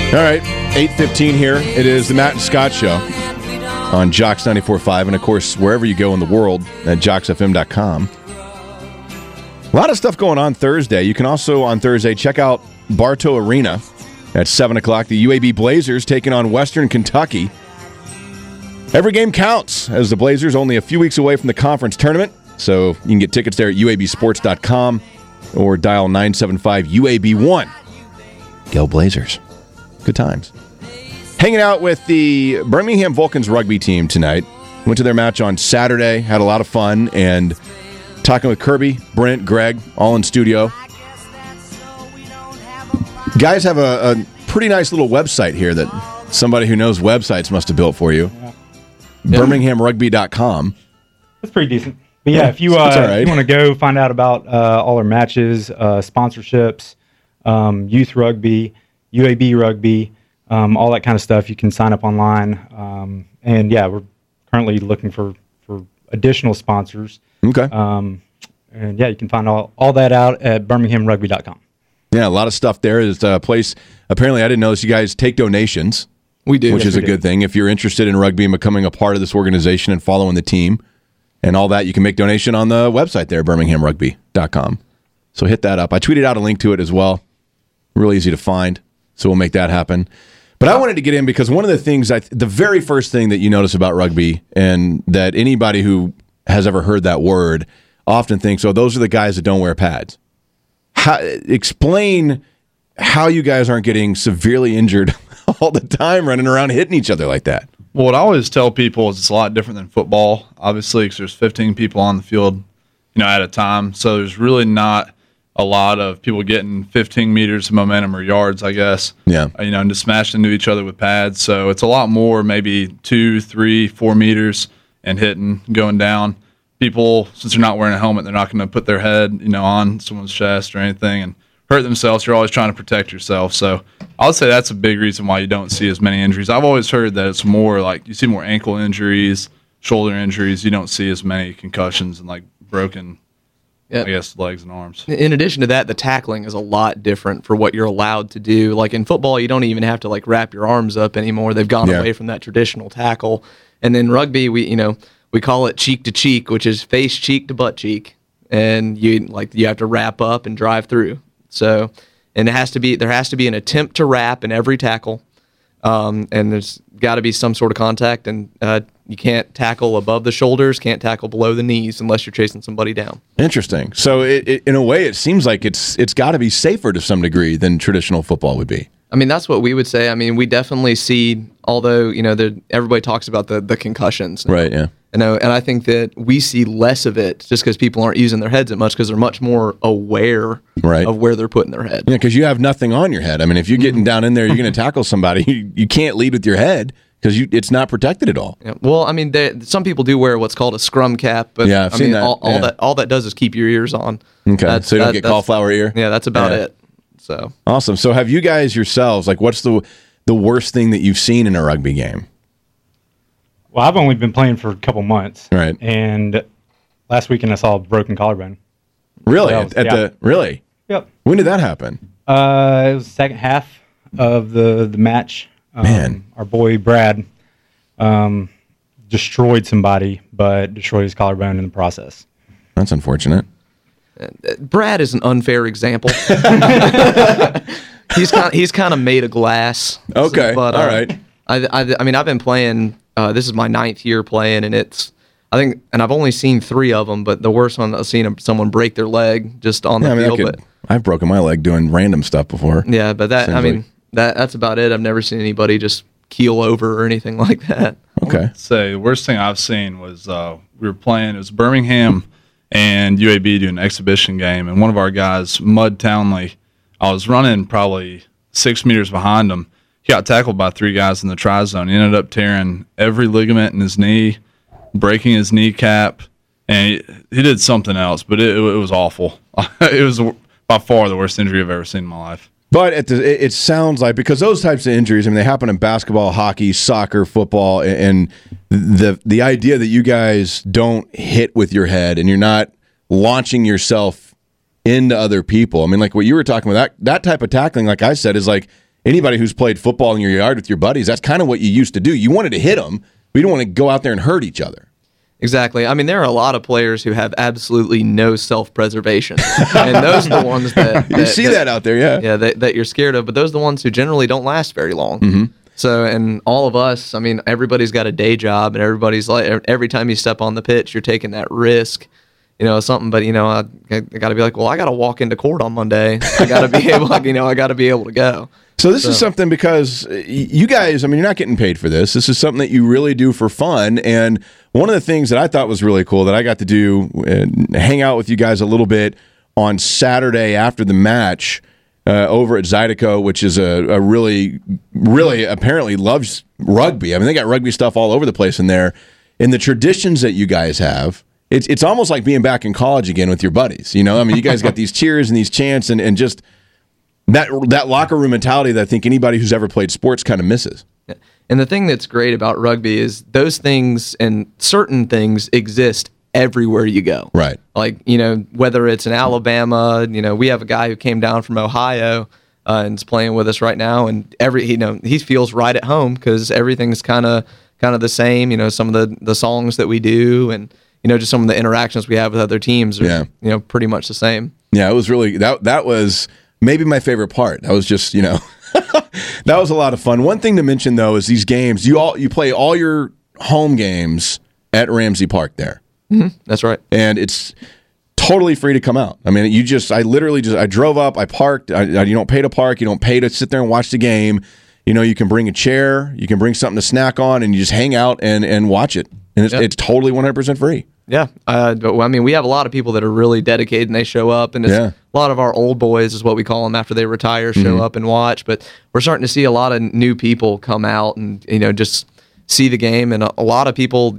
All right, 8:15 here. It is the Matt and Scott Show on Jocks 94.5, and of course, wherever you go in the world at JocksFM.com. A lot of stuff going on Thursday. You can also, on Thursday, check out Bartow Arena at 7 o'clock. The UAB Blazers taking on Western Kentucky. Every game counts, as the Blazers only a few weeks away from the conference tournament. So you can get tickets there at UABsports.com or dial 975-UAB1. Go Blazers. Good times. Hanging out with the Birmingham Vulcans rugby team tonight. Went to their match on Saturday, had a lot of fun, and talking with Kirby, Brent, Greg, all in studio. Guys have a pretty nice little website here that somebody who knows websites must have built for you. Yeah. BirminghamRugby.com. That's pretty decent. But yeah, if you want to go find out about all our matches, sponsorships, youth rugby, UAB rugby, all that kind of stuff, you can sign up online. And yeah, we're currently looking for additional sponsors. Okay. And yeah, you can find all that out at BirminghamRugby.com. Yeah, a lot of stuff there. There's a place, apparently I didn't know this, you guys take donations. We do. Which is a good thing. If you're interested in rugby and becoming a part of this organization and following the team and all that, you can make donation on the website there, BirminghamRugby.com. So hit that up. I tweeted out a link to it as well. Really easy to find. So we'll make that happen. But I wanted to get in because one of the things, the very first thing that you notice about rugby, and that anybody who has ever heard that word often thinks, oh, those are the guys that don't wear pads. Explain how you guys aren't getting severely injured all the time running around hitting each other like that. Well, what I always tell people is it's a lot different than football, obviously, because there's 15 people on the field, at a time. So there's really not a lot of people getting 15 meters of momentum or yards, I guess. Yeah. And just smashing into each other with pads. So it's a lot more, maybe 2, 3, 4 meters and hitting, going down. People, since they're not wearing a helmet, they're not going to put their head, on someone's chest or anything and hurt themselves. You're always trying to protect yourself. So I would say that's a big reason why you don't see as many injuries. I've always heard that it's more like you see more ankle injuries, shoulder injuries. You don't see as many concussions and broken, I guess, legs and arms. In addition to that, the tackling is a lot different for what you're allowed to do. Like in football, you don't even have to wrap your arms up anymore. They've gone away from that traditional tackle. And then rugby, we call it cheek to cheek, which is face cheek to butt cheek, and you have to wrap up and drive through. So, and there has to be an attempt to wrap in every tackle, and there's got to be some sort of contact, and you can't tackle above the shoulders, can't tackle below the knees unless you're chasing somebody down. Interesting. So, in a way, it seems like it's got to be safer to some degree than traditional football would be. I mean, that's what we would say. I mean, we definitely see, although everybody talks about the concussions, right? Yeah. And I think that we see less of it just because people aren't using their heads as much because they're much more aware of where they're putting their head. Yeah, because you have nothing on your head. I mean, if you're getting down in there, you're going to tackle somebody. You can't lead with your head because it's not protected at all. Yeah. Well, I mean, some people do wear what's called a scrum cap, but I've seen that. All that does is keep your ears on. Okay, so you don't get cauliflower ear. Yeah, that's about it. So awesome. So have you guys yourselves what's the worst thing that you've seen in a rugby game? Well, I've only been playing for a couple months. Right. And last weekend I saw a broken collarbone. Really? So Really? Yep. When did that happen? It was the second half of the match. Man. Our boy Brad destroyed somebody, but destroyed his collarbone in the process. That's unfortunate. Brad is an unfair example. He's kind of made of glass. Okay. But, all right. I mean, I've been playing. This is my 9th year playing, and I've only seen 3 of them. But the worst one I've seen someone break their leg just on the field. I've broken my leg doing random stuff before. Yeah, but that's about it. I've never seen anybody just keel over or anything like that. Okay. So the worst thing I've seen was we were playing. It was Birmingham and UAB doing an exhibition game, and one of our guys, Mud Townley, I was running probably 6 meters behind him. He got tackled by 3 guys in the try zone. He ended up tearing every ligament in his knee, breaking his kneecap, and he did something else, but it was awful. It was by far the worst injury I've ever seen in my life. But it sounds like, because those types of injuries, I mean, they happen in basketball, hockey, soccer, football, and the idea that you guys don't hit with your head and you're not launching yourself into other people. I mean, like what you were talking about, that type of tackling, like I said, is anybody who's played football in your yard with your buddies, that's kind of what you used to do. You wanted to hit them, but you don't want to go out there and hurt each other. Exactly. I mean, there are a lot of players who have absolutely no self-preservation, and those are the ones that you see that out there, yeah, that you're scared of. But those are the ones who generally don't last very long. Mm-hmm. So, and all of us, I mean, everybody's got a day job, and everybody's like, every time you step on the pitch, you're taking that risk, something. But I got to be like, well, I got to walk into court on Monday. I got to be able, I got to be able to go. So this is something, because you guys, I mean, you're not getting paid for this. This is something that you really do for fun. And one of the things that I thought was really cool that I got to do, hang out with you guys a little bit on Saturday after the match over at Zydeco, which is a really, really apparently loves rugby. I mean, they got rugby stuff all over the place in there. And the traditions that you guys have, it's almost like being back in college again with your buddies. I mean, you guys got these cheers and these chants and just that locker room mentality that I think anybody who's ever played sports kind of misses. And the thing that's great about rugby is those things and certain things exist everywhere you go. Right. Like, whether it's in Alabama, we have a guy who came down from Ohio and is playing with us right now, and he feels right at home because everything's kind of the same. Some of the songs that we do and just some of the interactions we have with other teams are pretty much the same. Yeah, it was really that was maybe my favorite part. That was just, that was a lot of fun. One thing to mention, though, is these games, you play all your home games at Ramsey Park there. Mm-hmm. That's right. And it's totally free to come out. I mean, I drove up, I parked. You don't pay to park. You don't pay to sit there and watch the game. You can bring a chair, you can bring something to snack on, and you just hang out and watch it. And it's totally 100% free. Yeah, but I mean, we have a lot of people that are really dedicated, and they show up, and a lot of our old boys is what we call them after they retire, show up and watch. But we're starting to see a lot of new people come out and just see the game, and a lot of people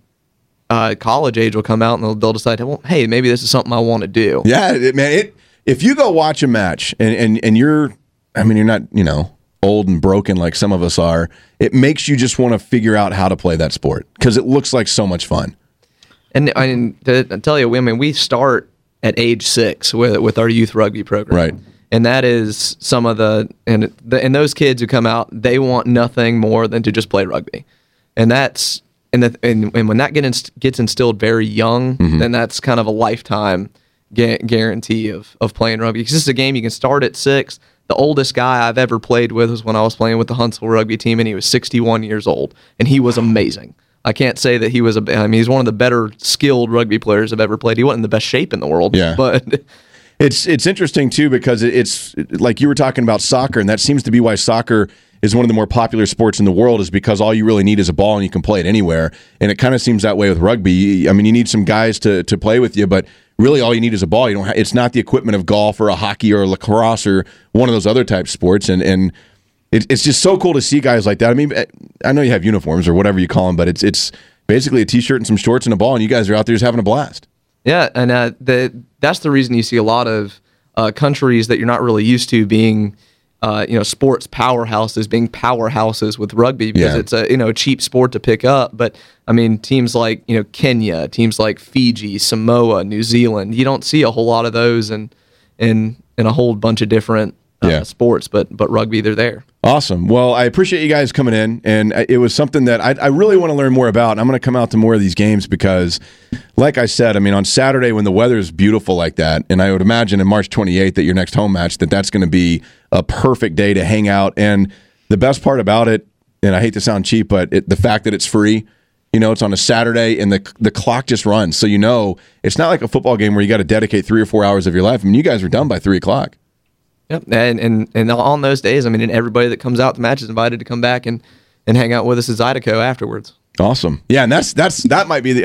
college age will come out and they'll decide, well, hey, maybe this is something I want to do. Yeah, man. If you go watch a match and you're not old and broken like some of us are, it makes you just want to figure out how to play that sport because it looks like so much fun. And to tell you, we start at age 6 with our youth rugby program. Right. And that is some of and those kids who come out, they want nothing more than to just play rugby. And that's and when that gets instilled very young, then that's kind of a lifetime guarantee of playing rugby. Because this is a game you can start at 6. The oldest guy I've ever played with was when I was playing with the Huntsville rugby team, and he was 61 years old, and he was amazing. I can't say that he was he's one of the better skilled rugby players I've ever played. He wasn't in the best shape in the world. Yeah. But it's interesting too because it's like you were talking about soccer, and that seems to be why soccer is one of the more popular sports in the world, is because all you really need is a ball and you can play it anywhere. And it kind of seems that way with rugby. I mean, you need some guys to play with you, but really all you need is a ball. It's not the equipment of golf or a hockey or a lacrosse or one of those other type sports. And it's just so cool to see guys like that. I mean, I know you have uniforms or whatever you call them, but it's basically a T-shirt and some shorts and a ball, and you guys are out there just having a blast. Yeah, and that's the reason you see a lot of countries that you're not really used to being, sports powerhouses, being powerhouses with rugby because it's a cheap sport to pick up. But I mean, teams like Kenya, teams like Fiji, Samoa, New Zealand, you don't see a whole lot of those in a whole bunch of different sports, but rugby, they're there. Awesome. Well, I appreciate you guys coming in, and it was something that I really want to learn more about, and I'm going to come out to more of these games because, like I said, I mean, on Saturday when the weather is beautiful like that, and I would imagine in March 28th at your next home match that's going to be a perfect day to hang out, and the best part about it, and I hate to sound cheap, but the fact that it's free, it's on a Saturday, and the clock just runs, so it's not like a football game where you got to dedicate 3 or 4 hours of your life. I mean, you guys are done by 3 o'clock. Yep, and on those days, I mean, and everybody that comes out to match is invited to come back and hang out with us at Zydeco afterwards. Awesome, yeah, and that might be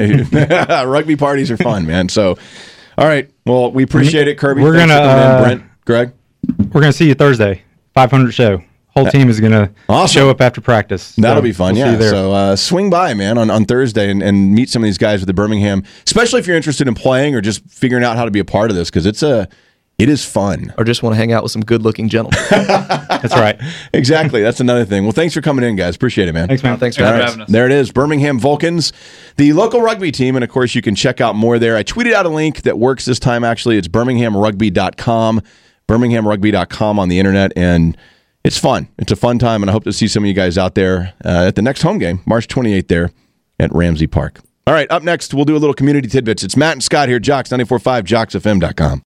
rugby parties are fun, man. So, all right, well, we appreciate it, Kirby. We're Brent, Greg. We're gonna see you Thursday, 500 show. Whole team is gonna show up after practice. So that'll be fun. We'll So swing by, man, on Thursday and meet some of these guys with the Birmingham, especially if you're interested in playing or just figuring out how to be a part of this because it is fun. Or just want to hang out with some good-looking gentlemen. That's right. Exactly. That's another thing. Well, thanks for coming in, guys. Appreciate it, man. Thanks, man. Thanks for having us. There it is, Birmingham Vulcans, the local rugby team. And, of course, you can check out more there. I tweeted out a link that works this time, actually. It's birminghamrugby.com, birminghamrugby.com on the internet. And it's fun. It's a fun time, and I hope to see some of you guys out there at the next home game, March 28th there at Ramsey Park. All right, up next, we'll do a little community tidbits. It's Matt and Scott here, Jocks 94.5, JocksFM.com.